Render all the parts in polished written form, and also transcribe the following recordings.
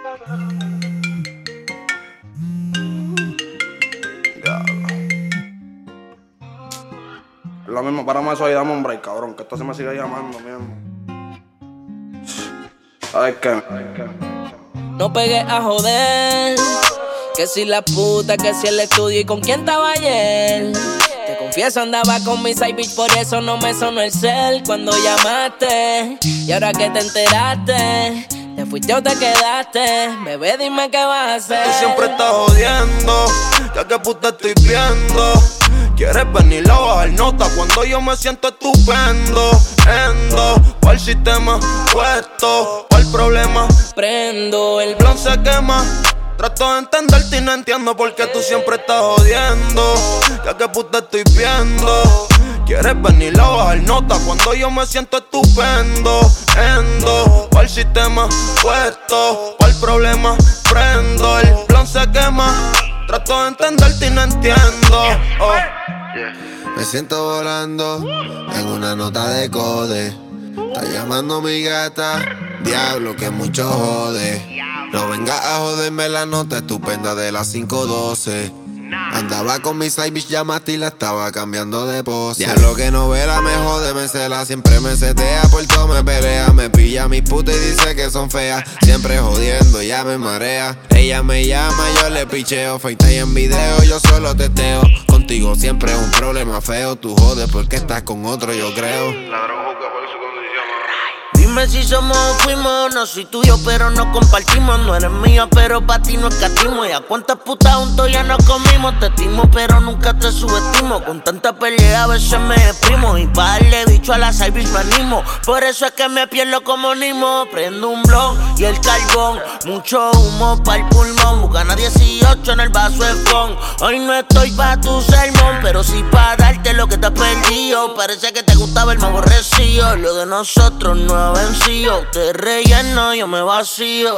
Lo mismo, párame eso ahí, dame un break, cabrón, que esto se me sigue llamando, mismo. ¿Sabes qué? No pegues a joder, que si la puta, que si el estudio y con quién estaba ayer. Te confieso, andaba con mi side bitch, por eso no me sonó el cel cuando llamaste. Y ahora que te enteraste, ¿te fuiste o te quedaste? Bebé, dime qué vas a hacer. Tú siempre estás jodiendo, ya que puta estoy viendo. Quieres venir a bajar nota cuando yo me siento estupendo. Pa'l sistema puesto, pa'l problema prendo el blon se quema. Trato de entenderte y no entiendo por qué tú siempre estás jodiendo, ya que puta estoy viendo. Quieres venir a bajar nota cuando yo me siento estupendo. Pa'l sistema puesto, pa'l problema prendo. El blon se quema. Trato de entenderte y no entiendo. Me siento volando en una nota de code. Está llamando mi gata, diablo que mucho jode. No vengas a joderme la nota estupenda de las 5:12. Andaba con mi side bitch, llamaste y la estaba cambiando de pose. Diablo que novela me jode, me cela, siempre me setea, por todo me pelea. Me pilla mis putas y dice que son feas. Siempre jodiendo, ya me marea. Ella me llama, yo le picheo. FaceTime en video, yo solo testeo. Contigo siempre es un problema feo. Tú jodes porque estás con otro, yo creo. Dime si somos o fuimos, no soy tuyo pero no compartimos. No eres mía pero pa' ti no escatimos. Y a cuántas putas juntos ya nos comimos. Te estimo pero nunca te subestimo. Con tanta pelea a veces me exprimo. Y pa' darle bicho a la cyber me animo. Por eso es que me pierdo como Nimo. Prendo un blog y el carbón. Mucho humo pa'l pulmón. Bucana 18 en el vaso de fond. Hoy no estoy pa' tu sermón, pero sí pa' darte lo que te has perdido. Parece que te gustaba el más aborrecido. Lo de nosotros no ha vencido. Te relleno, yo me vacío.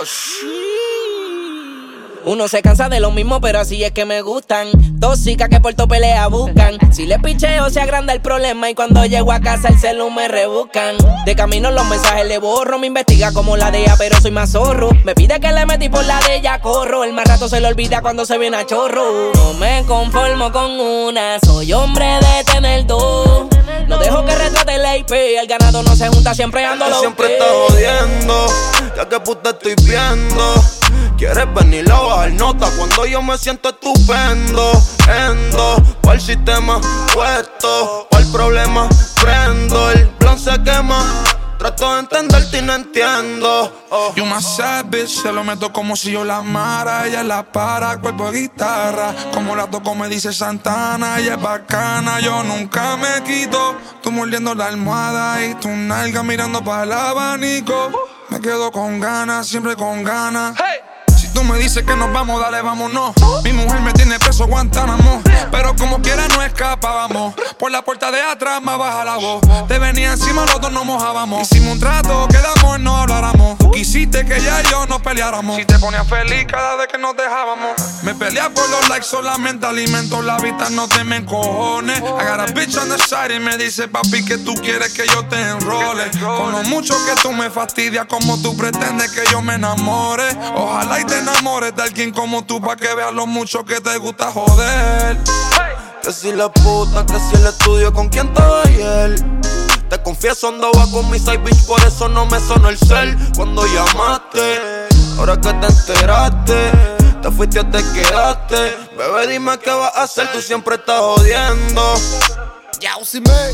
Uno se cansa de lo mismo, pero así es que me gustan. Tóxicas que por tu pelea buscan. Si le picheo se agranda el problema. Y cuando llego a casa el celu me rebuscan. De camino los mensajes le borro. Me investiga como la de ella, pero soy más zorro. Me pide que le metí por la de ella, corro. El más rato se le olvida cuando se viene a chorro. No me conformo con una, soy hombre de tener dos. No dejo que retrate el IP. El ganado no se junta, siempre ando loco. Siempre estás jodiendo, ya que puta estoy viendo. Quieres venir a bajar nota cuando yo me siento estupendo. Pa'l sistema puesto, pa'l problema prendo. El blon se quema. Trato de entenderte y no entiendo. You my sad bitch, se lo meto como si yo la amara. Ella la para, cuerpo de guitarra. Como la toco me dice Santana. Ella es bacana, yo nunca me quito. Tú mordiendo la almohada y tu nalga mirando para el abanico. Me quedo con ganas, siempre con ganas. Si tú me dices que nos vamos, dale, vámonos. Mi mujer me tiene preso Guantánamo, pero como quiera no escapábamos. Por la puerta de atrás más baja la voz. Te venía encima, los dos nos mojábamos. Hicimos un trato, quedamos, no habláramos. Tú quisiste que ella y yo nos peleáramos. Si te ponías feliz cada vez que nos dejábamos. Me peleas por los likes, solamente alimento la vista, no te me encojones. I got a bitch on the side y me dice, papi, que tú quieres que yo te enrole. Con lo mucho que tú me fastidias, como tú pretendes que yo me enamore. Ojalá y te enamores de alguien como tú, pa' que veas lo mucho que te gusta joder. Que si la puta, que si el estudio, con quién estaba ayer. Te confieso, andaba con mi side bitch, por eso no me sonó el cel cuando llamaste. Ahora que te enteraste, te fuiste o te quedaste. Bebé, dime qué vas a hacer, tú siempre estás jodiendo. Yausi me.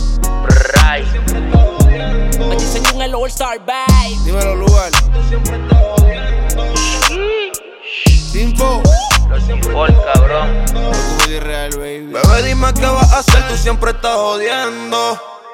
Me dicen un el All Star Babe. Dímelo, lugar. Tú siempre estás jodiendo. Info. Cabrón. Real, baby. Bebé, dime qué vas a hacer, tú siempre estás jodiendo.